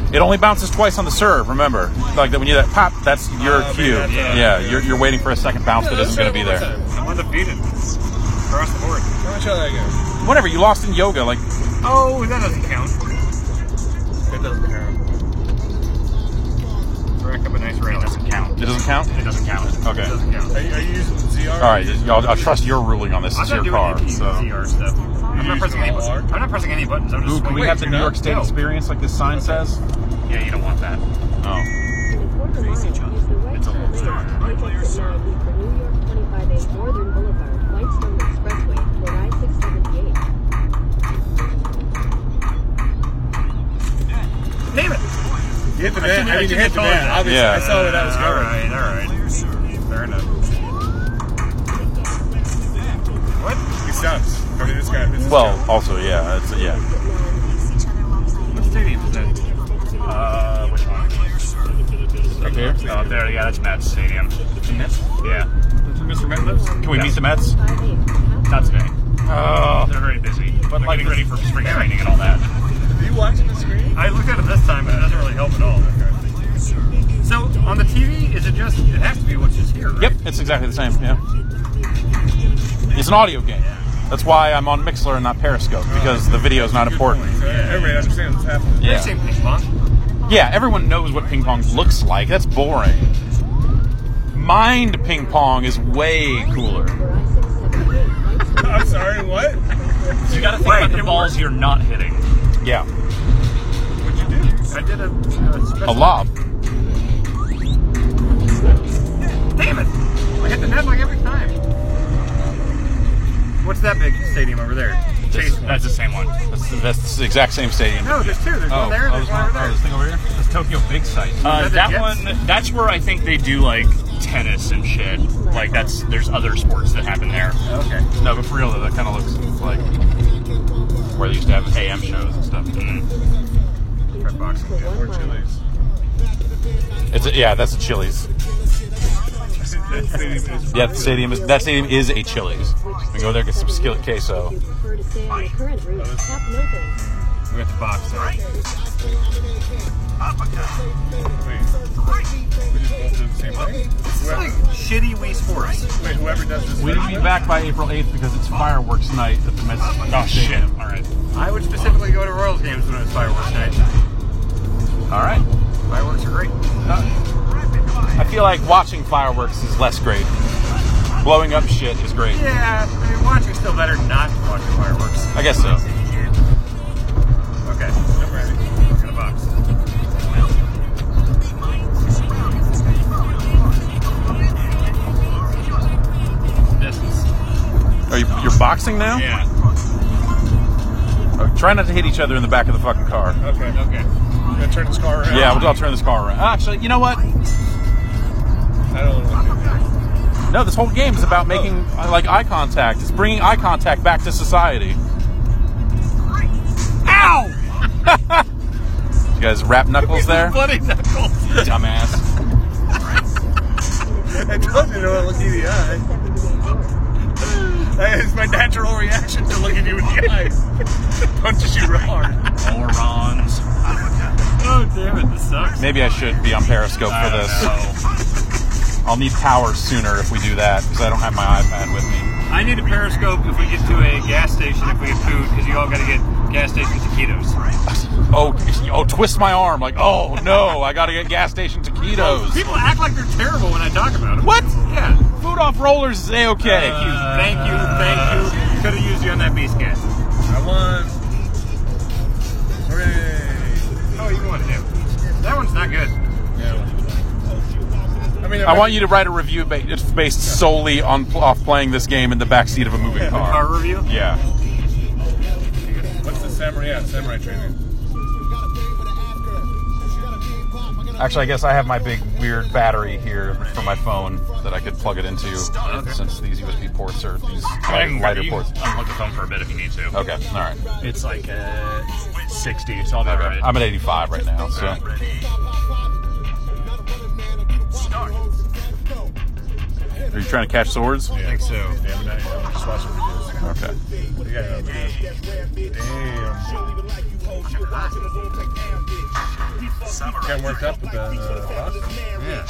It only bounces twice on the serve, remember. Like when you that pop, that's your cue. You're waiting for a second bounce that isn't going to be there. I'm undefeated. Across the board. How much that again? Whatever, you lost in yoga, like... Oh, that doesn't count. It doesn't count. Rack up a nice rail. It doesn't count. It doesn't count? It doesn't count. Okay. It doesn't count. Are you using ZR? All right, I'll trust your ruling on this. It's your car. So. ZR stuff. I'm not pressing any buttons. I'm not pressing any buttons. I'm just Ooh, can we have the New York State experience like this sign says? Yeah, you don't want that. Oh. It's a little too Damn it! You hit the man. I mean, you hit the man. Obviously, Yeah. I saw where that was going. All right. Fair enough. What? He sucks. I mean, this guy. Well, also, yeah, it's yeah. What stadium is that? which one? Right here. Oh, there, yeah, that's Mets Stadium. Mets? Yeah. That's where Mr. Met lives? Can we meet the Mets? Not today. Oh. They're very busy. But They're like getting ready for spring training and all that. Are you watching the screen? I looked at it this time, but it doesn't really help at all. So, on the TV, is it just, it has to be what's just here, right? Yep, it's exactly the same, yeah. It's an audio game. That's why I'm on Mixler and not Periscope, because the video is not important. So everybody understands what's happening. Yeah. Same ping pong. Yeah, everyone knows what ping pong looks like. That's boring. Mind ping pong is way cooler. I'm sorry, what? You gotta think about the balls you're not hitting. Yeah. What'd you do? I did a special... A lob. Damn it! I hit the net like every time. What's that big stadium over there? Chase one. That's the same one. That's the exact same stadium. No, there's two. There's one there and there's one over there. this thing over here? This Tokyo Big Site. That Jets? one, that's where I think they do like tennis and shit. Like there's other sports that happen there. Okay. No, but for real though, that kind of looks like where they used to have AM shows and stuff. Try boxing. Or Chili's. That's a Chili's. Yeah, that stadium is a Chili's. We go there, get some skillet queso. We got the box there. Wait. We just both do the same thing? It's like shitty Wii Sports. Wait, whoever does this. We need to be back by April 8th because it's fireworks night at the Mets. Oh shit! All right. I would specifically go to Royals games when it was fireworks night. All right. Fireworks are great. I feel like watching fireworks is less great. Blowing up shit is great. Yeah, I mean, watching's still better than not watching fireworks. I guess so. Okay, I'm ready. Look at the box. Distance. You're boxing now? Yeah. Oh, try not to hit each other in the back of the fucking car. Okay. Okay. Gonna turn this car around? Yeah, I'll turn this car around. Actually, you know what? I don't want to do that. No, this whole game is about making like eye contact. It's bringing eye contact back to society. Ow! You guys rap knuckles there? Bloody knuckles. Dumbass. I told you to look you in the eye. It's my natural reaction to looking you in the eye. Punches you real hard. Morons. Oh, damn it, this sucks. Maybe I should be on Periscope for this. I'll need power sooner if we do that because I don't have my iPad with me. I need a Periscope if we get to a gas station, if we get food, because you all got to get gas station taquitos. Oh, twist my arm. Like, oh, no, I got to get gas station taquitos. People act like they're terrible when I talk about them. What? Yeah. Food off rollers is A-okay. Thank you. Could have used you on that beast gas. I won. Hooray. Oh, you want to do. That one's not good. Yeah. I mean, I want you to write a review based solely on off playing this game in the backseat of a moving car. Car review? Yeah. What's the samurai? Yeah, samurai training. Actually, I guess I have my big weird battery here for my phone that I could plug it into since these USB ports are these lighter ports. Unplug the phone for a bit if you need to. Okay, all right. It's like 60, so I'll be Okay. alright. I'm at 85 right now, so. Are you trying to catch swords? Yeah. I think so. Yeah, I'm just watching videos. Okay. Yeah, damn. Got worked up with the Boston. Yeah.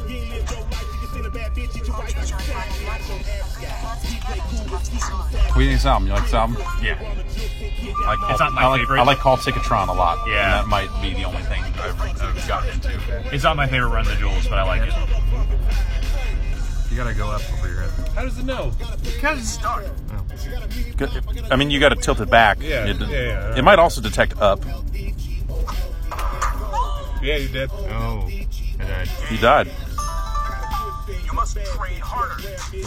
What do you think of this album? You like this album? Yeah. It's not my favorite. I like Call Ticketron a lot. Yeah. And that might be the only thing I've gotten into. It's not my favorite Run the Jewels, but I like it. You gotta go up over your head. How does it know? Because it's dark. I mean, you got to tilt it back. Yeah, yeah. It might also detect up. Yeah, you did. Oh, I died. He died. You must train harder.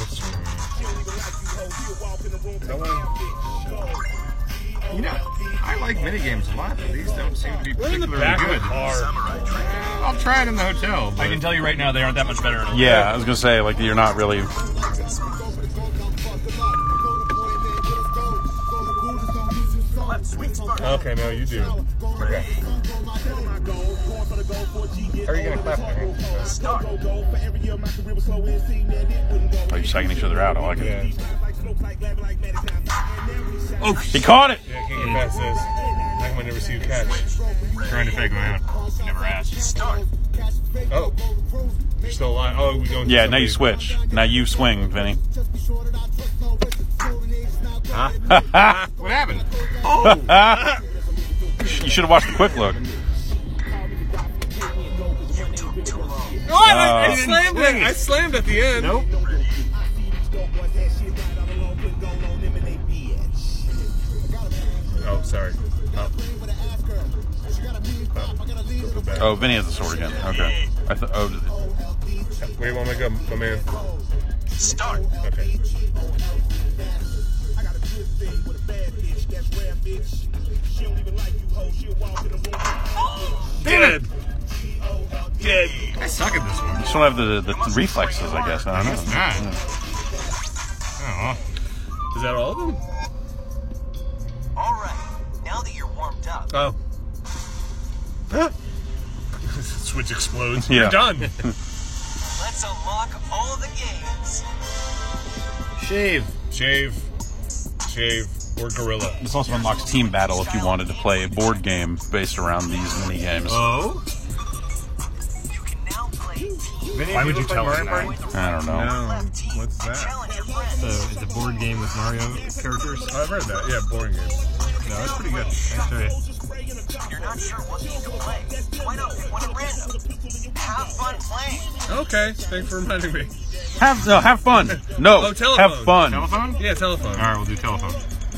You know, I like minigames a lot, but these don't seem to be We're in the particularly back of the good. car. I'll try it in the hotel. I can tell you right now, they aren't that much better. Yeah, I was gonna say like you're not really. Okay, no, you do. Okay. How are you gonna clap there? Oh, you're psyching each other out. I like it. Yeah. Oh, He caught it. Yeah, I can't get past this. I might never see you catch. trying to fake my own. Never asked. Oh. You're still alive. Oh, we don't. Yeah, now you switch. Now you swing, Vinny. Huh? What happened? You should have watched the quick look. I slammed it. I slammed at the end. Nope. Oh, sorry. Up. Go back. Oh, Vinny has the sword again. Okay. I thought. Oh, Where do you want me to go, my man? Start. Okay. Dead. Dead. I suck at this one. you just don't have the reflexes, I guess. I don't know. Not. Oh. Is that all of them? All right. Now that you're warmed up, Oh. Switch explodes. Yeah. We're done. let's unlock all of the games. Shave. Shave. Shave. Or gorilla. This also unlocks Team Battle if you wanted to play a board game based around these mini games. Oh? You can now play team. Why would you tell us that? I don't know. No. What's that? Challenge your friends. It's a board game with Mario characters. Oh, I've heard that. Yeah, boring game. No, that's pretty good. Actually, If you're not sure what game to play, why not pick one at random? Have fun playing. Okay, thanks for reminding me. Have fun. No, Oh, telephone. have fun. telephone? Yeah, telephone. All right, we'll do telephone.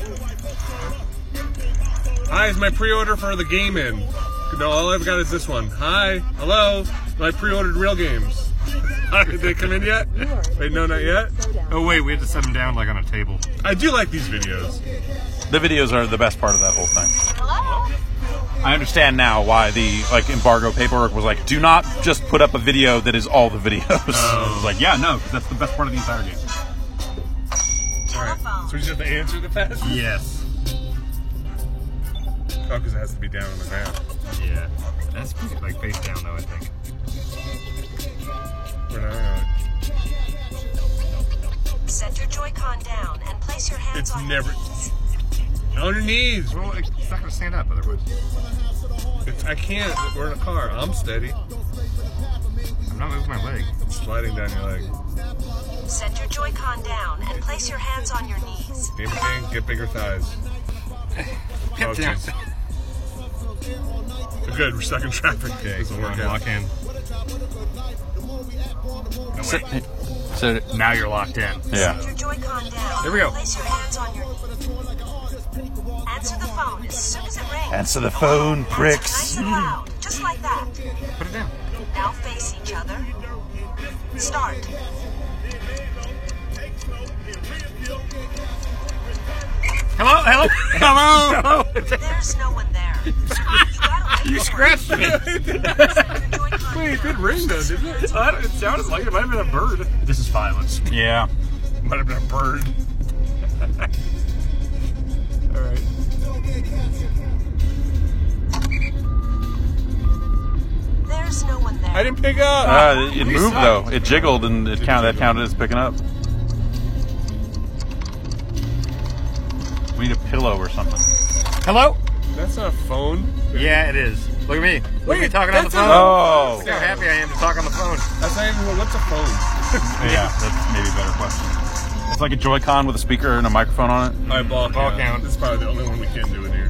Hi, is my pre-order for the game in? No, all I've got is this one. Hi, hello, my pre-ordered real games. Did they come in yet? Wait, no, not yet. Oh, wait, we have to set them down like on a table. I do like these videos. The videos are the best part of that whole thing. Hello? I understand now why the embargo paperwork was like, do not just put up a video that is all the videos. It was like, yeah, no, 'cause that's the best part of the entire game. All right, so we just have to answer the fast. Yes. Oh, because it has to be down on the ground. Yeah. That's like face down, though, I think. We're not gonna- Set your Joy-Con down and place your hands It's on never. your knees. On your knees. Well, it's not going to stand up otherwise. I can't. We're in a car. I'm steady. I'm not moving my leg. I'm sliding down your leg. Set your Joy-Con down and place your hands on your knees. Game of King, get bigger thighs. Oh, down. jeez. Good, we're stuck in traffic. This will work out. Lock in. No, So, wait. so Now you're locked in. yeah. Set your Joy-Con down. Here we go. And place your hands on your knees. Answer the phone as soon as it rings. Answer the phone, Answer pricks. nice and loud, just like that. Put it down. Now face each other. Start. Hello? Hello? Hello? There's no one there. You scratched me. Wait, it did ring though, didn't it? It sounded like it might have been a bird. This is violence. Yeah. Might have been a bird. Alright. There's no one there. I didn't pick up! It moved though. It jiggled and that counted as picking up. We need a pillow or something. Hello? No, That's not a phone. Yeah, it is. Look at me. Look at me talking on the that's phone. Oh. Look how happy I am to talk on the phone. That's not even what's a phone. Yeah, that's maybe a better question. It's like a Joy-Con with a speaker and a microphone on it. All right, ball count. This is probably the only one we can do in here.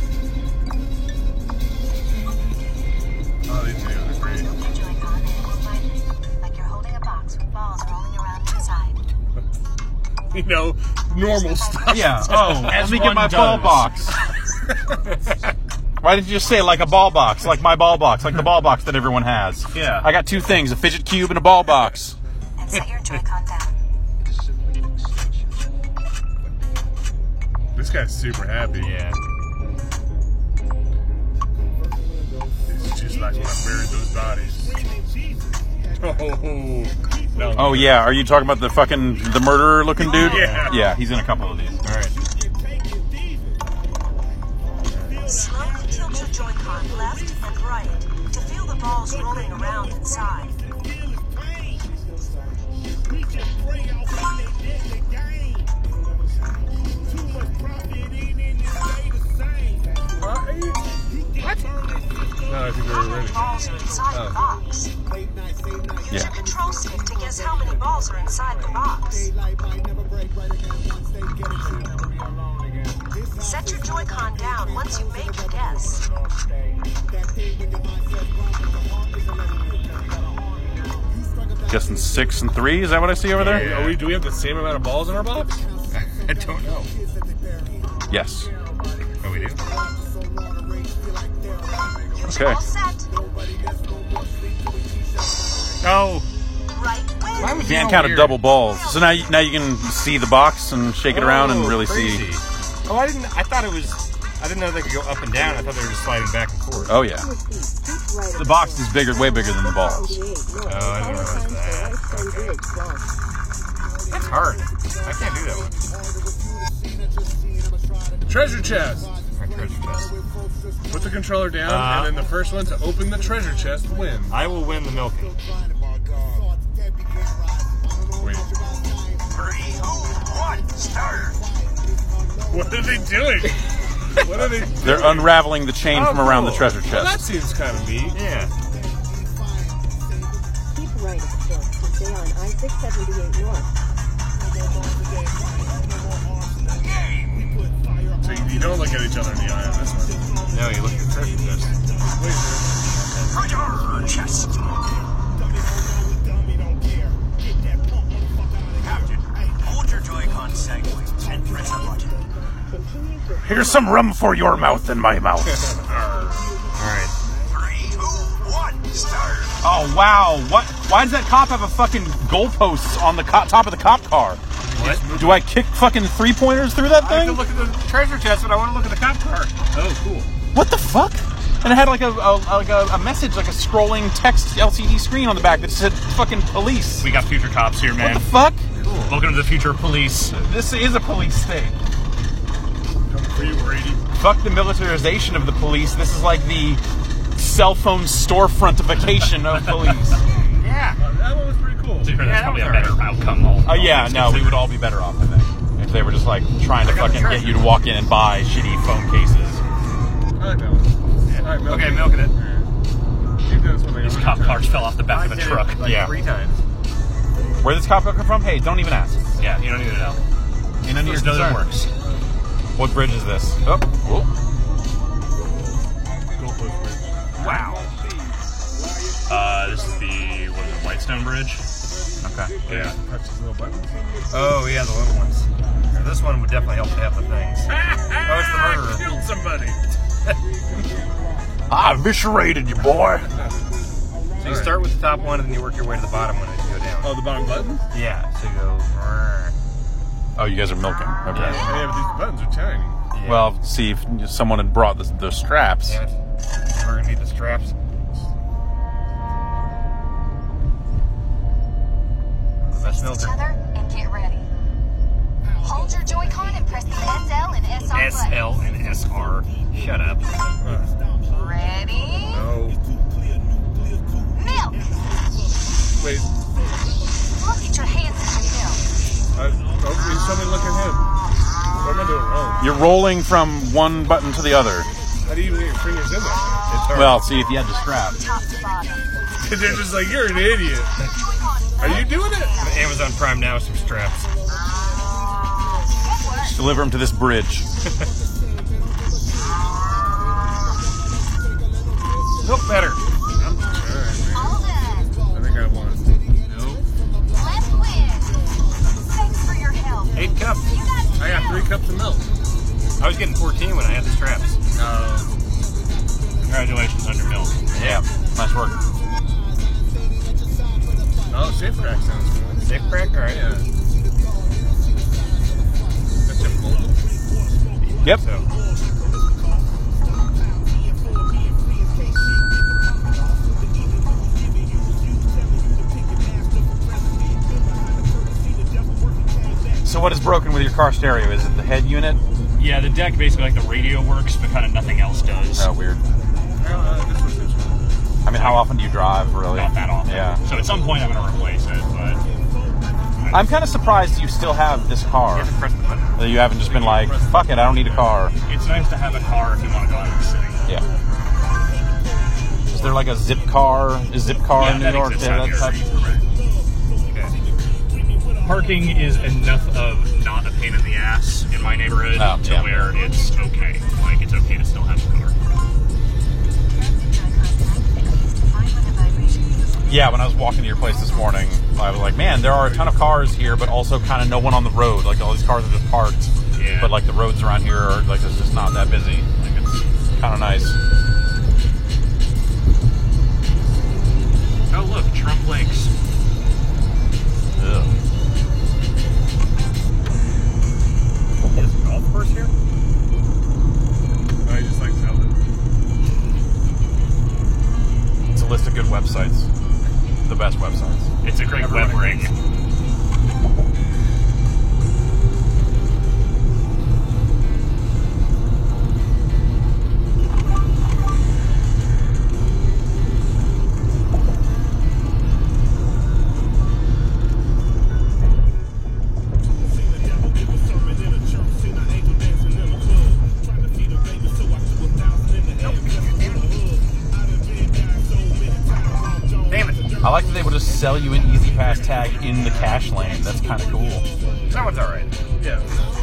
Oh, these videos are great. Joy-Con and hold button like you're holding a box with balls rolling around inside. You know, normal stuff. Yeah. Oh, let me get one my does. ball box. Why did you just say like a ball box? Like my ball box. Like the ball box that everyone has. Yeah. I got 2 things, a fidget cube and a ball box. And set your Joy-Con down. This guy's super happy. Yeah. It's just like when I buried those bodies. Oh, no. Oh yeah, are you talking about the murderer looking dude? Yeah. Yeah, he's in a couple of these. All right. Slowly tilt your Joy-Con left and right to feel the balls rolling around inside. No, I think How we're many ready. balls are inside the box? Use Yeah. your control stick to guess how many balls are inside the box. Set your Joy-Con down once you make your guess. Guessing 6 and 3, is that what I see over there? Hey, do we have the same amount of balls in our box? I don't know. Yes. Oh, we do? Okay. All set. Oh. Right Why win. was Can't it count weird? a double balls. So now you can see the box and shake it around and really crazy. see. Oh, I didn't know they could go up and down. I thought they were just sliding back and forth. Oh yeah. The box is way bigger than the balls. Oh, I didn't realize that. Okay. That's hard. I can't do that one. Treasure chest. My treasure chest. Put the controller down, and then the first one to open the treasure chest wins. I will win the milking. Wait. 3, 2, 1, start. What are they doing? What are they doing? They're unraveling the chain from around the cool. treasure Well, that chest. seems kind of neat. Yeah. Keep right at the course and stay on I-678 North. So you don't look at each other in the eye on this one. No, you look at the treasure chest. Wait, Treasure chest. Captain, hold your Joy-Con sideways and press the button. Continue to Here's some rum for your mouth and my mouth. Alright. 3, 2, 1, start. Oh wow! What? Why does that cop have a fucking goalposts on the top of the cop car? What? Do I kick fucking 3-pointers through that I have to thing? look at the treasure chest, but I want to look at the cop car. Oh, cool. What the fuck? And it had like a message, like a scrolling text LCD screen on the back that said fucking police. We got future cops here, What man. the fuck? Welcome to the future of police. This is a police state. coming for you, Brady. Fuck the militarization of the police. This is like the cell phone storefrontification of police. Yeah. That one was pretty cool. To be fair, Yeah, that's that probably was a better outcome. Oh yeah, no, we would all be better off, I think, if they were just like trying to fucking get you to walk in and buy shitty phone cases. I like that one. All right, milk Okay, it. milking it. Keep doing something. These cop cars fell off the back of a truck. Yeah. 3 times. Where did this cop come from? Hey, don't even ask. Yeah, you don't need to know. You don't need There's to no that concern. works. What bridge is this? Oh, whoa. Wow. This is the Whitestone Bridge. Okay. Yeah. Touch these little buttons. Oh, yeah, the little ones. Now, this one would definitely help to have the things. Oh, it's the murderer. Killed somebody. I eviscerated you, boy. So you start with the top one, and then you work your way to the bottom one as you go down. Oh, the bottom button? Yeah, so you go... Oh, you guys are milking. Okay. Yeah, but these buttons are tiny. Yeah. Well, see, if someone had brought the straps. Damn it. We're going to need the straps. Best milker. Tether and get ready. Hold your Joy-Con and press the SL and SR buttons. SL and SR. Shut up. Ready? No. Milk! Wait. Look at your hands as you milk. Somebody look at him. What am I doing wrong? You're rolling from one button to the other. How do you even get your fingers in there? It's hard. Well, see if you had the strap. Top to bottom. They're just like, you're an idiot. Are you doing it? Amazon Prime now with some straps. Just deliver them to this bridge. Look better. I'm alright, man. I think I won. Nope. Left win. Thanks for your help. 8 cups. I got 3 cups of milk. I was getting 14 when I had the straps. Congratulations on your milk. Yeah, nice work. Oh, Safe Crack sounds cool. Safe crack? All right. Yeah. That's a mobile. Yep. So, So what is broken with your car stereo? Is it the head unit? Yeah, the deck basically like the radio works, but kind of nothing else does. Oh, weird. This was this one. I mean, how often do you drive, really? Not that often. Yeah. So at some point I'm going to replace it, but I'm kind of surprised you still have this car. you have to press the button. That you haven't just been like, fuck it, I don't need a car. it's nice to have a car if you want to go out of the city. Yeah. Is there like a zip car? Is zip car Yeah, in New that York? exists Yeah, out that here. type- Parking is enough of not a pain in the ass in my neighborhood Oh, to yeah. where it's okay. Like, it's okay to still have a car. Yeah, when I was walking to your place this morning, I was like, man, there are a ton of cars here, but also kind of no one on the road. Like, all these cars are just parked. Yeah. But, like, the roads around here are, like, it's just not that busy. Like, it's kind of nice. Oh, look, Trump Links. Ugh. Is a golf course here? I just like Zelda. It's a list of good websites. The best websites. It's a great web ring. Damn it. I like that they would just sell you an Easy Pass tag in the cash lane. That's kind of cool. That one's all right. Yeah.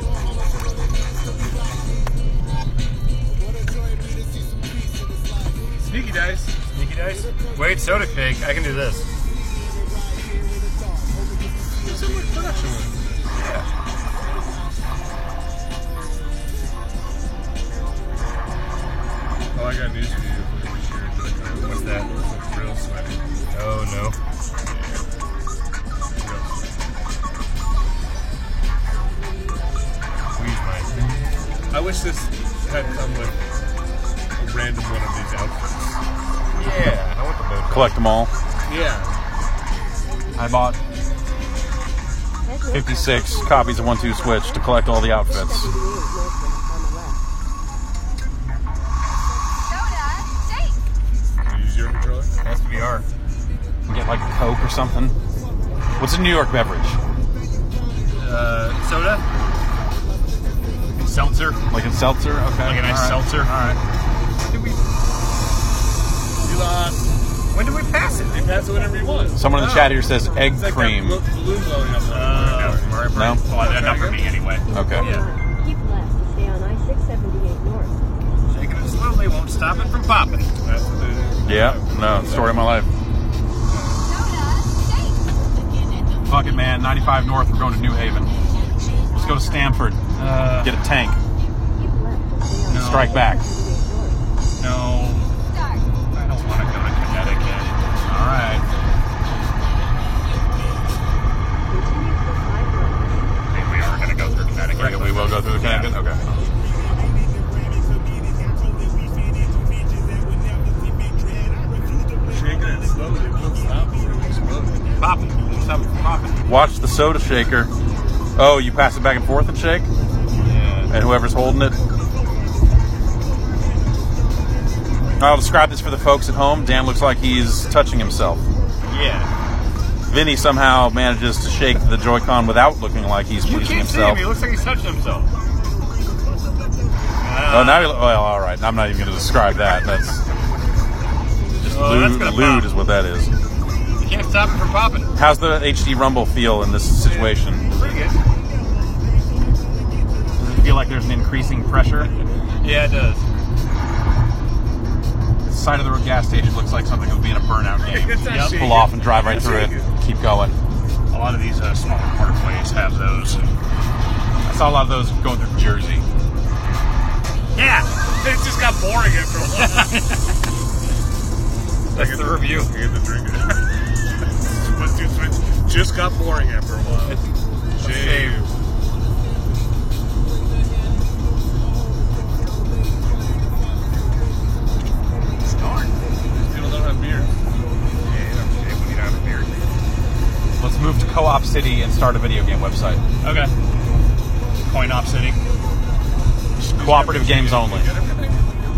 Sneaky dice. Sneaky dice. Wait, soda cake. I can do this. So much production with Oh, I got news for you before we share it. What's that? It's real sweaty. Oh, no. Squeeze mine. I wish this had come with a random one of these outfits. Yeah, I want the boat. Collect them all. Yeah. I bought 56 copies of 1-2 Switch to collect all the outfits. You use your controller? Has to be R. Get like a Coke or something. What's a New York beverage? Soda? Seltzer. Like a seltzer? Okay. Like a nice all right. seltzer. All right. You lost. When did we pass it? You pass it whenever you want. Someone in the chat here says egg It's like cream. that balloon blowing up. No? Well, not for me anyway. Okay. Yeah. Keep left to stay on I-678 North. Shaking it slowly won't stop it from popping. That's what they do. Yeah. No. Story of my life. Fuck it, man. 95 North. We're going to New Haven. Let's go to Stamford. Get a tank. Keep left to stay on Strike back. I-678 North. No. I don't want to go to Connecticut. All right. Continue for 5 miles. I think we are going to go through Connecticut. We will go through the Connecticut. Okay. Shaking it slowly. It won't stop. It'll explode. Popping. Stop it from popping. Watch the soda shaker. Oh, you pass it back and forth and shake? Yeah. And whoever's holding it. I'll describe this for the folks at home. Dan looks like he's touching himself. Yeah. Vinny somehow manages to shake the Joy-Con without looking like he's You pleasing can't see himself. him. He looks like he's touching himself. Oh, now well, all right. I'm not even going to describe that. That's just that's gonna lewd pop. is what that is. You can't stop it from popping. How's the HD Rumble feel in this situation? Pretty good. Does it feel like there's an increasing pressure? Yeah, it does. The side of the road gas station looks like something that would be in a burnout game. It's actually- Pull off and drive right through it. Keep going. A lot of these smaller parkways have those. I saw a lot of those going through Jersey. Yeah, it just got boring after a while. That's the review. I get the drink. Let's do switch. Just got boring after a while. Shave. People don't have beer. Yeah, you don't shave when you don't have a beard. Let's move to Co-op City and start a video game website. Okay. Coin Op City. Cooperative games only. Get everything?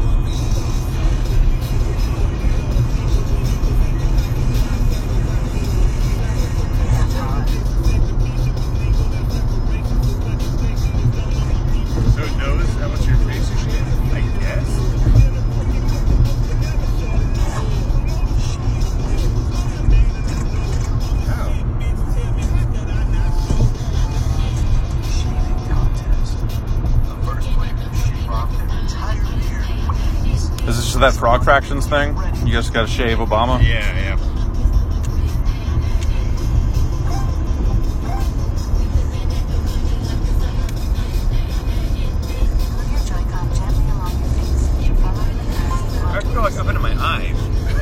So it knows how much your face is shaving? I guess. Is this just that Frog Fractions thing? You just got to shave Obama? Yeah. I feel like up into my eye.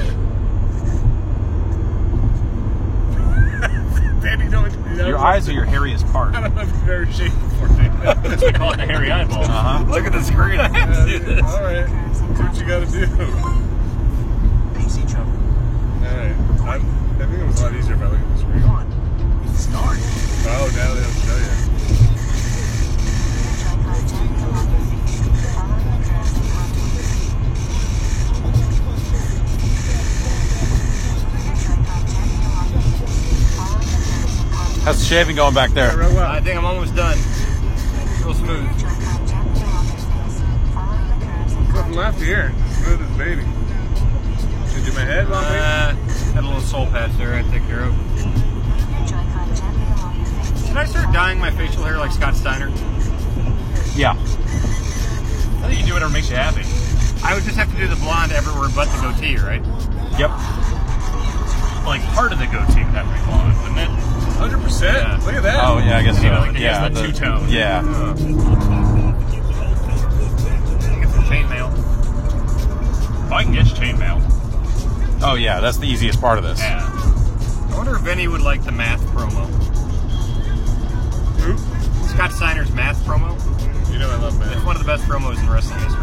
Danny, no, Your eyes are your hairiest part. I don't know if you've ever shaved before, Danny. That's what we call it the hairy eyeball. Uh-huh. Look at the screen. I have to do this. All right, do what you got to do. Alright, I think it was a lot easier if I look at the screen. Oh, now they don't show you. How's the shaving going back there? Real well. I think I'm almost done. Real smooth. Nothing left here. Smooth as baby. Should I do my head while I'm Had a little soul patch there I take care of. Should I start dyeing my facial hair like Scott Steiner? Yeah. I think you do whatever makes you happy. I would just have to do the blonde everywhere but the goatee, right? Yep. Like part of the goatee would have to be blonde, wouldn't it? 100%. Yeah. Look at that. Oh, yeah, I guess so. You know, like he yeah, has the two-tone. Yeah. Get some chainmail. Oh, I can get you chainmail. Oh, yeah, that's the easiest part of this. Yeah. I wonder if Vinny would like the math promo. Who? Scott Steiner's math promo. You know I love It's math. one of the best promos in wrestling history.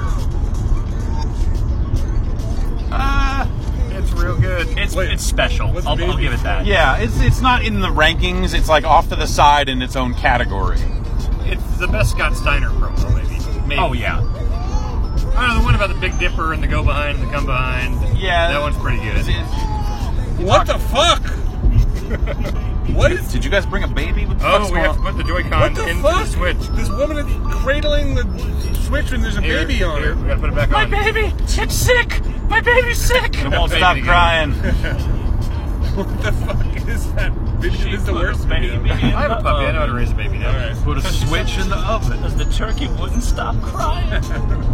It's real good. Wait, It's special. what's I'll Baby give it that. Yeah, it's not in the rankings. It's like off to the side in its own category. It's the best Scott Steiner promo, maybe. Oh yeah. I don't know, the one about the Big Dipper and the go behind and the come behind. Yeah. That one's pretty good. What the fuck? What is... Did you guys bring a baby? What the Oh, fuck's we going have to on? put the Joy-Con What the into fuck? the Switch. This woman is cradling the Switch when there's a Here, baby on here, it. we gotta put it back on. baby, it's sick. My baby's sick. It won't Baby stop again. crying. What the fuck is that video? This is the worst video. I have a puppy. I know how to raise a baby now. Alright. Put a switch in the oven. Because the turkey wouldn't stop crying. Is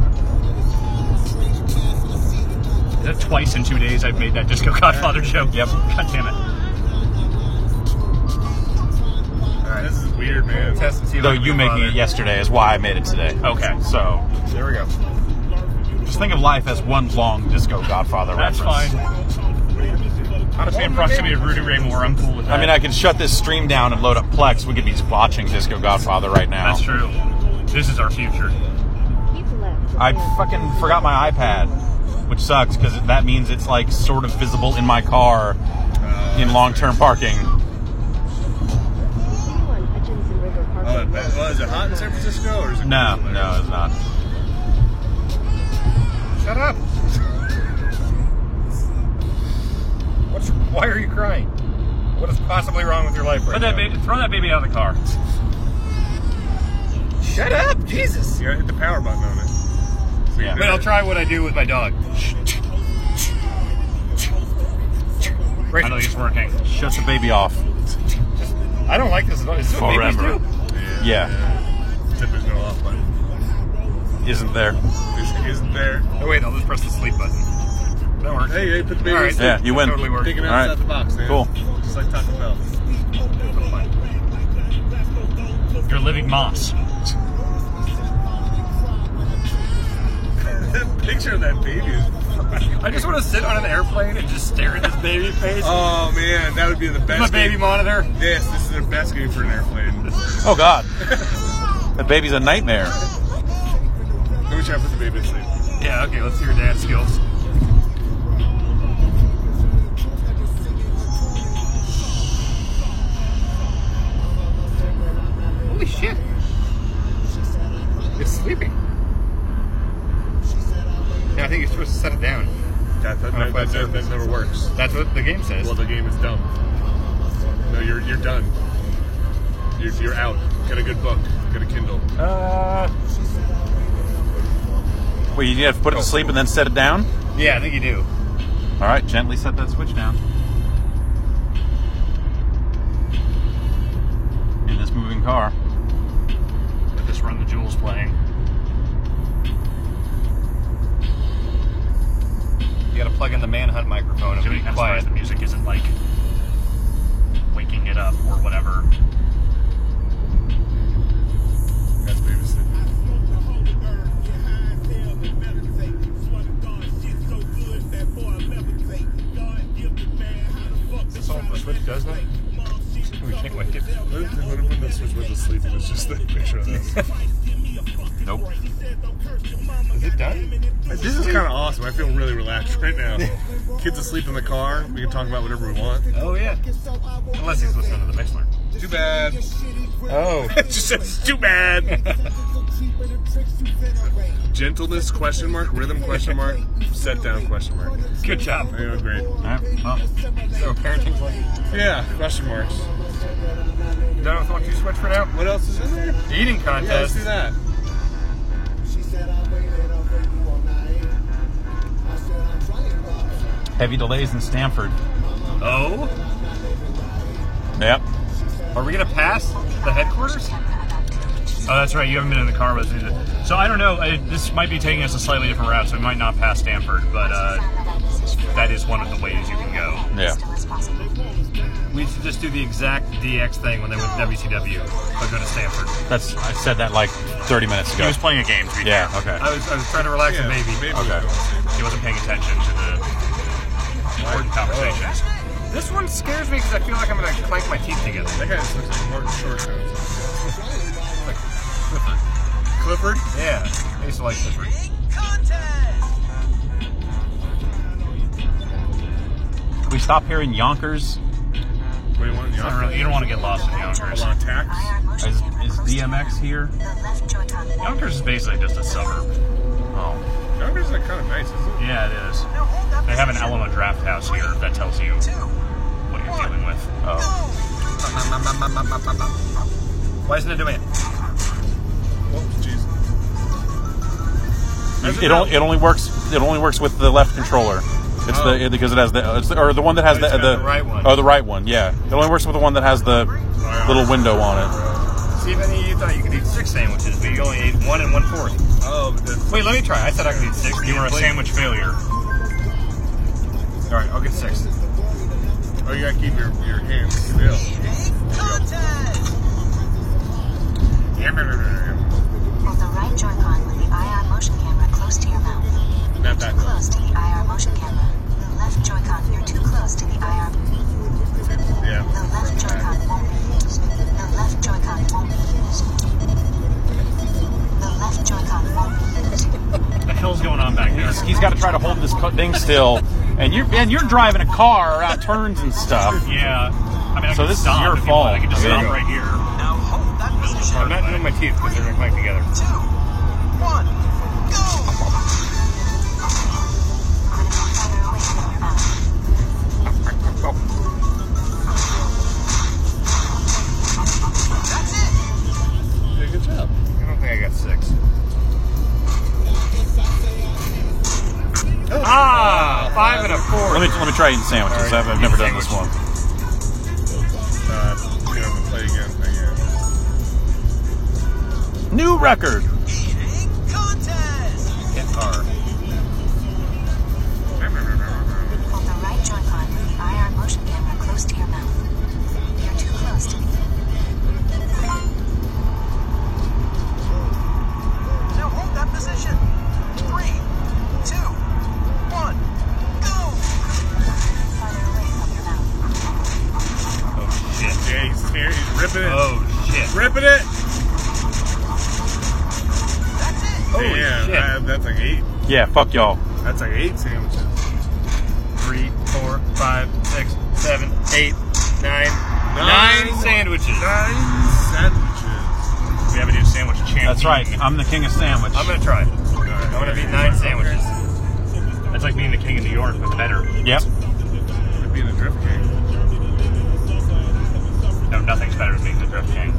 that twice in 2 days I've made that Disco Godfather joke? Yep. God damn it. Alright. This is weird, man. Test and see if Though I can you be making it bothered. yesterday is why I made it today. Okay. So, There we go. just think of life as one long Disco Godfather That's reference. fine. Honestly, in proximity of Rudy Ray Moore, I'm cool with that. I mean, I could shut this stream down and load up Plex. We could be watching Disco Godfather right now. That's true. This is our future. Keep left. I fucking forgot my iPad, which sucks because that means it's like sort of visible in my car in long-term parking. See you on Hutchinson River Park. Well, is it hot in San Francisco or is it No, cool there? no, it's not. Shut up. Why are you crying? What is possibly wrong with your life right now? Throw that baby out of the car. Shut up, Jesus! You gotta hit the power button on it. Yeah. But I'll try what I do with my dog. Right. I know he's working. Shut the baby off. I don't like this at all. Is this what babies Forever. do? Yeah. Tip is no off button. Isn't there? Isn't there? Oh wait, I'll just press the sleep button. That works. Hey, put the baby All right. asleep. Yeah, you win. Totally works. Taking it All right. outside the box, man. Cool. Just like Taco Bell. You're living moss. Picture of that baby is I just want to sit on an airplane and just stare at this baby face. Oh man, that would be the best. My baby game. monitor. Yes, this is the best game for an airplane. Oh God. That baby's a nightmare. Let me try to put the baby to sleep. Yeah, okay, let's see your dad's skills. Holy shit. It's sleeping. Yeah, I think you're supposed to set it down. That never works. That's what the game says. Well, the game is dumb. No, you're done. You're out. Get a good book. Get a Kindle. Wait, you have to put it to sleep and then set it down? Yeah, I think you do. All right, gently set that switch down. In this moving car. Let this run the Jules playing. You gotta plug in the Manhunt microphone and be I'm surprised quiet. the music isn't like waking it up or whatever. That's baby sleep. This all the Switch does now? We can't wait. What if when the Switch was asleep, it was just the picture of this? Nope. Is it done? This is kind of awesome. I feel really relaxed right now. Kids asleep in the car. We can talk about whatever we want. Oh, yeah. Unless he's listening to the Mixler. Too bad. Oh. It just says too bad. Gentleness, question mark, rhythm, question mark, set down, question mark. Good job. They were great. All right, well, So, parenting's like, Yeah, question marks. done with 1-2 Switch for now? What else is in there? The eating Yeah, let's contest. do that. heavy delays in Stanford. Oh? Yep. Are we going to pass the headquarters? Oh, that's right. You haven't been in the car with us. So I don't know. This might be taking us a slightly different route, so we might not pass Stanford, but that is one of the ways you can go. Yeah. We should just do the exact DX thing when they went to WCW, but go to Stanford. That's I said that like 30 minutes He ago. was playing a game, to be Yeah. fair. Okay. I was trying to relax the baby. Okay. He wasn't paying attention to the important conversations. This one scares me because I feel like I'm going to clank my teeth together. That guy just looks like Martin Short. Like Clifford? Yeah, I used to like Clifford. Can we stop here in Yonkers? What do you want? It's not really- you don't want to get lost in A Yonkers. lot of tax? Is DMX here? Yonkers is basically just a suburb. Oh. Yonkers is like kind of nice, isn't it? Yeah, it is. They have an Alamo Draft House here if that tells you what you're dealing with. Oh. Why isn't it doing it? Oh, jeez. It only works. It only works with the left controller. It's the because it has or the one that has the right one. Oh, the right one. Yeah. It only works with the one that has the little window on it. See, if any of you thought you could eat 6 sandwiches, but you only ate 1 1/4. Oh, but that's... Wait, let me try. I said I could eat 6. You were a sandwich failure. All right, I'll get 6. Oh, you gotta keep your hands still. Hold the right Joy-Con with the IR motion camera close to your mouth. Not that Too close to the IR motion camera. Left Joy-Con, you're too close to the IR. Yeah. The left Joy-Con won't be used. The left Joy-Con won't be used. The left Joy-Con won't be used. What the hell's going on back there? He's got to try to hold this thing still, and you're driving a car around turns and stuff. Yeah. I mean, I So can this is stop your if you want. fault. I can just Yeah. stop right here. Now hold that position. I'm not doing my teeth because they're going to clank together. 2, 1, go! Further away from your mouth. That's it. Yeah, good job. I don't think I got 6. Ah, 5 and a 4. Let me try eating sandwiches. All right, I've never done this one. You know, the play again thing. New record. Contest. Hit R. Hold the right Joy-Con with the IR motion camera close to your mouth. You're too close to me. Now hold that position. 3, 2, 1, go. Farther away from your mouth. Oh, shit. Yeah, he's ripping it. Oh, shit. Ripping it. That's it. Holy yeah, shit. that's like 8. Yeah, fuck y'all. That's like 8 sandwiches. 3, 4, 5, 6, 7, 8, 9. 9 sandwiches. 9 sandwiches. We have a new sandwich champion. That's right. I'm the king of sandwich. I'm gonna try. I'm gonna beat 9 sandwiches. That's like being the king of New York, but better. Yep. Could be in the drift game. No, nothing's better than being the Drift King.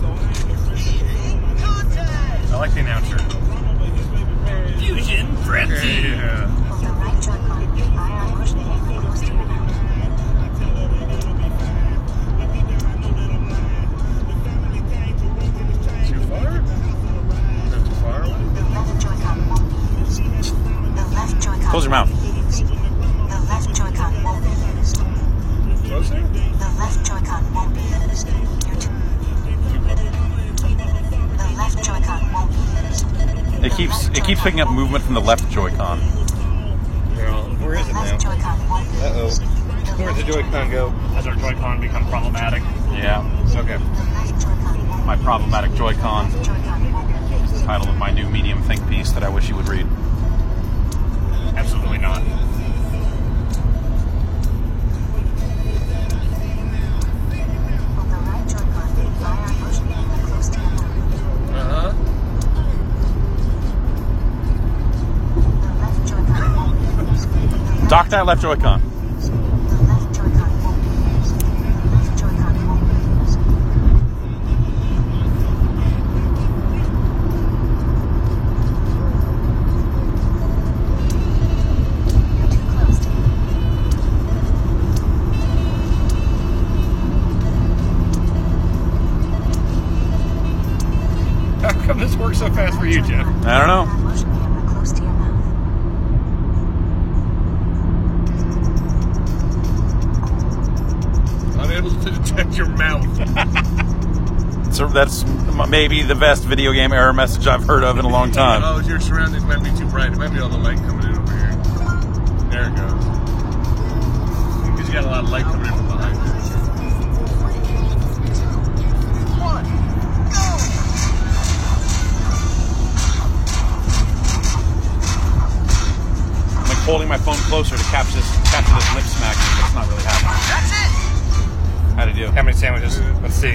Contest. I like the announcer. Fusion Frenzy. Yeah. Hold the right Joy-Con with the IR motion camera close to your mouth. Too far? Is that too far away? The left Joy-Con won't be used. The left Joy-Con Close your mouth. won't be used. The left Joy-Con won't be used. Closer? The left Joy-Con won't be used. You're too. The left Joy-Con won't be used. It keeps picking up movement from the left Joy-Con. Where is The it left now? Joy-Con won't be used. Where'd the Joy-Con go? Has our Joy-Con become problematic? Yeah. Okay. The left Joy-Con won't My problematic Joy-Con. Joy-Con won't be used. Title of my new medium think piece that I wish you would read. Absolutely not. Hold the right Joy-Con with the IR motion camera close to your mouth. Uh-huh. The left Joy-Con won't be used. Dock that left Joy-Con. The left Joy-Con won't be used. The left Joy-Con won't be used. You're too close to me. How come this works so fast for you, Jeff? I don't know. IR motion camera close to your mouth. Unable to detect your mouth. So that's maybe the best video game error message I've heard of in a long time. Oh, your surroundings might be too bright. It might be all the light coming in over here. There it goes. Because you got a lot of light coming in from behind you. 1, go. I'm like holding my phone closer to capture this lip smack, but it's not really happening. That's it. How'd it do? How many sandwiches? Let's see.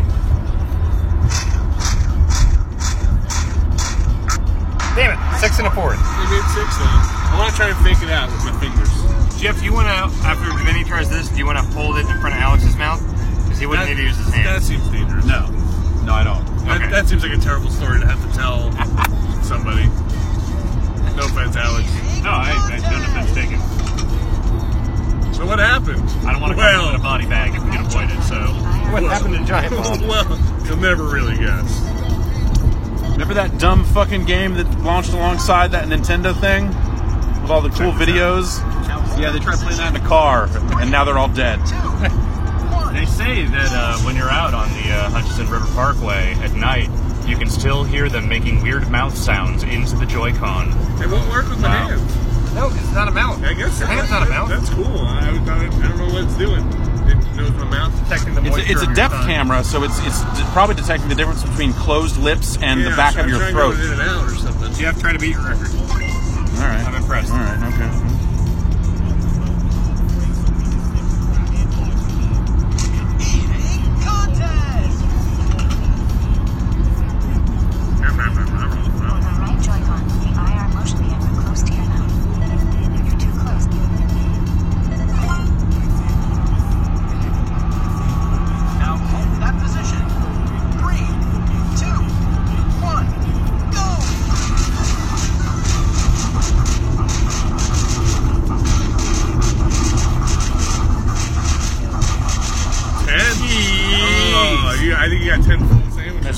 Damn it, 6 and a 4th. Maybe it's 6 then. I want to try and fake it out with my fingers. Jeff, do you want to, after Vinny tries this, do you want to hold it in front of Alex's mouth? Because he wouldn't need to use his That hands. seems dangerous. No, I don't. Okay. That seems like a terrible story to have to tell somebody. No offense, Alex. No, I none offense taken. So what happened? I don't want to come in a body bag if we can avoid it, so. What happened to Giant Bomb? Well, you'll never really guess. Remember that dumb fucking game that launched alongside that Nintendo thing? With all the cool videos? Yeah, they tried playing that in a car, and now they're all dead. They say that when you're out on the Hutchinson River Parkway at night, you can still hear them making weird mouth sounds into the Joy-Con. It won't work with my Wow. hands. No, because it's not a mount. I guess Your hand's not a mount. That's cool. I don't know what it's doing. It knows my mouth. Detecting the It's moisture a of your depth tongue. camera, so it's probably detecting the difference between closed lips and the back of your I'm throat. trying to go in and out or something. Jeff, try to beat your record. All right. I'm impressed. All right, okay. Eating contest. Hold the right Joy-Con with the IR motion camera close to your mouth. You're too close. Now hold that position. 3, 2, 1, go.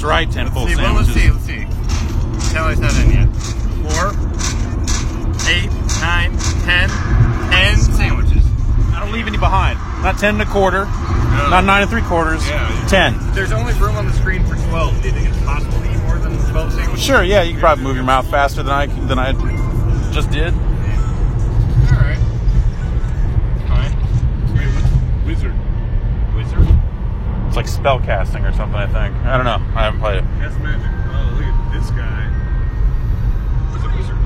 right. 10 full See, well, sandwiches. let's see. Tally's not in yet. 4, 8, 9, 10 sandwiches. I don't leave any behind. Not 10 1/4. Not 9 3/4. Yeah. 10. There's only room on the screen for 12. Do you think it's possible to eat more than 12 sandwiches? Sure, yeah, you can probably move your mouth faster than I just did. All right. Fine. Wizard. Wizard? It's like spell casting or something, I think. I don't know. I haven't played it. That's magic. Oh, look at this guy. He's a wizard.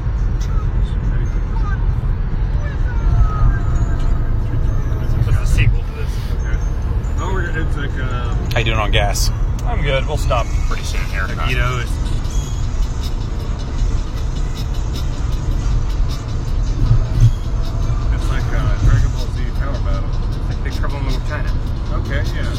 What's the sequel to this? Okay. Oh, it's like How you doing on gas? I'm good. We'll stop pretty soon here. Taquitos. it's like Dragon Ball Z Power Battle. Like Big Trouble in Little China. Okay, yeah.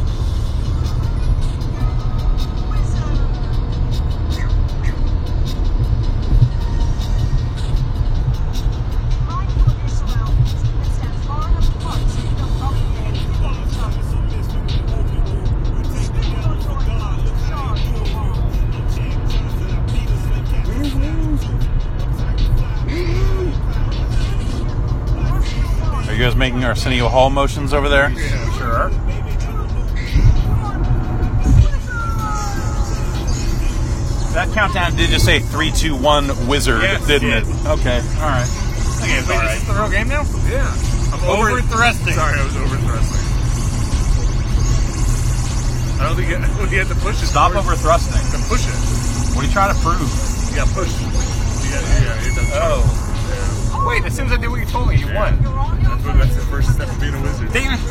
Are you guys making Arsenio Hall motions over there? Yeah, sure. That countdown did just say 3, 2, 1 wizard, Yes, didn't it it? did. Okay, all right. Okay, wait, is this the real game now? Yeah. I'm Over-thrusting. Sorry, I was over-thrusting. I don't think you have to push it. Stop first. over-thrusting. To push it. What are you trying to prove? Yeah, push. Yeah, it does. Oh. Yeah. Wait, as soon as I did what you told me, you won. That's the first step of being a wizard. Damn it.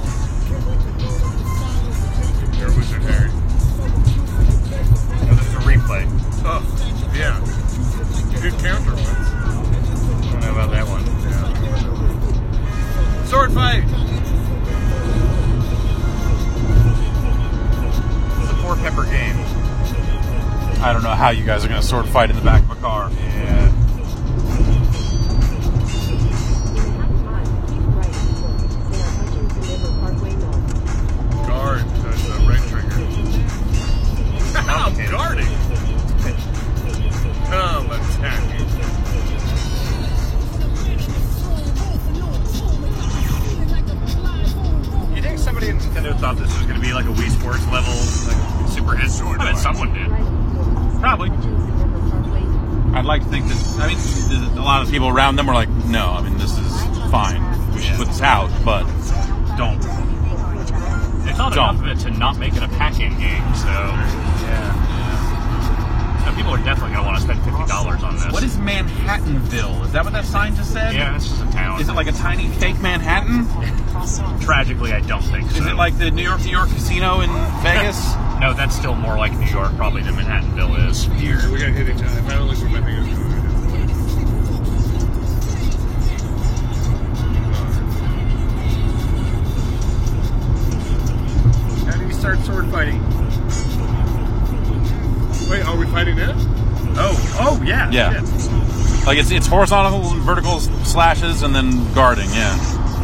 You're a wizard, Harry. No, this is a replay. Oh, yeah. You did counter once. I don't know about that one. Yeah. Sword fight! It's a 4-pepper game. I don't know how you guys are going to sword fight in the back of a car. Yeah. Guard the red trigger. I'm guarding! I'm attacking. You think somebody at Nintendo thought this was going to be like a Wii Sports level, like super hit? I bet someone did. Probably. I'd like to think that, I mean, a lot of people around them were like, no, I mean, this is fine. We should put this out, but don't. They thought enough of it to not make it a pack-in game, so Yeah. people are definitely going to want to spend $50 on this. What is Manhattanville? Is that what that sign just said? Yeah, it's just a town. Is it like a tiny fake Manhattan? Tragically, I don't think so. Is it like the New York casino in Vegas? No, that's still more like New York, probably, than Manhattanville is. Here, we gotta hit each other. I don't look where my thing is going. How do you start sword fighting? Wait, are we fighting now? Oh, yeah. Yeah. Shit. Like it's horizontal and vertical slashes and then guarding, yeah.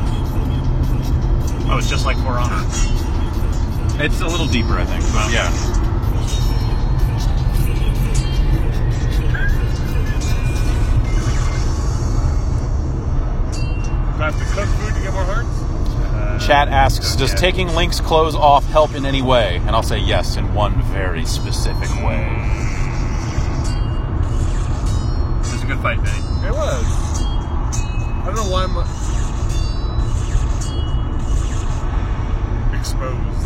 Oh, it's just like For Honor. It's a little deeper, I think, but yeah. Do I have to cook food to get more hearts? Chat asks, does taking Link's clothes off help in any way? And I'll say yes, in one very specific way. This is a good fight, Benny. It was. I don't know why I'm exposed.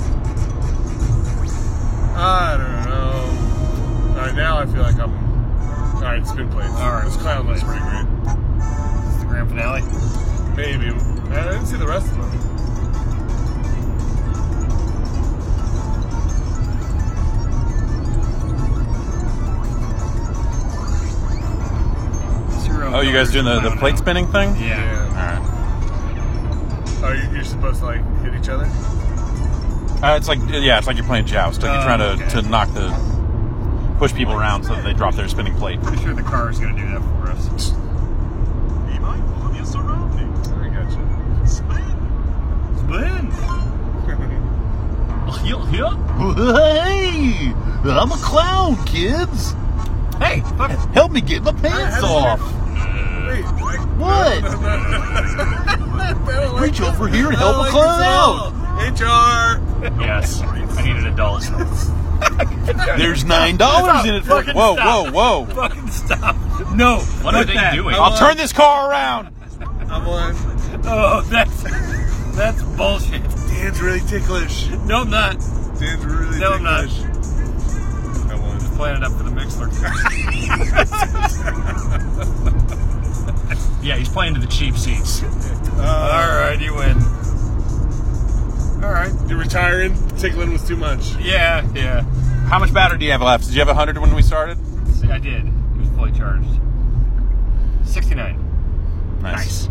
I don't know. Alright, now I feel like I'm... Alright, spin plates. Alright, this clown looks pretty great. This is the grand finale. Maybe. I didn't see the rest of them. Oh, you guys doing the plate spinning thing? Yeah. Alright. Oh, you're supposed to, like, hit each other? It's like it's like you're playing joust. Like you're trying to knock push people around so that they drop their spinning plate. Pretty sure the car is going to do that for us. I gotcha. Spin! Here? Hey! Hey, I'm a clown, kids. Hey, look. Help me get my pants off. Wait, What? Reach over here and help a clown out. HR. Yes, I need an adult. There's $9 in it. For Fucking whoa, stop. whoa, whoa! Fucking stop. No. What are they doing? I'll turn this car around. I'm on. Oh, that's bullshit. Dan's really ticklish. No, I'm not. Dan's really No, I'm not. ticklish. I won. Playing it up for the Mixler. Yeah, he's playing to the cheap seats. All right, you win. All right. You're retiring? Tickling was too much. Yeah. How much battery do you have left? Did you have 100 when we started? See, I did. It was fully charged. 69. Nice.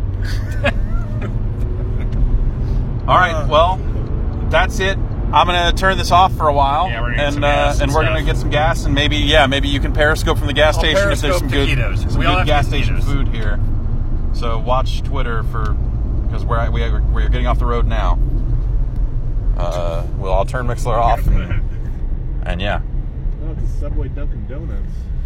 All right. Well, that's it. I'm gonna turn this off for a while, Yeah, we're gonna get and some gas and we're gonna stuff. get some gas, and maybe you can Periscope from the gas I'll station if there's some good, Periscope taquitos. some We all good have gas station taquitos. food here. So watch Twitter because we're getting off the road now. I'll turn Mixler off, and yeah. Oh, it's Subway Dunkin' Donuts.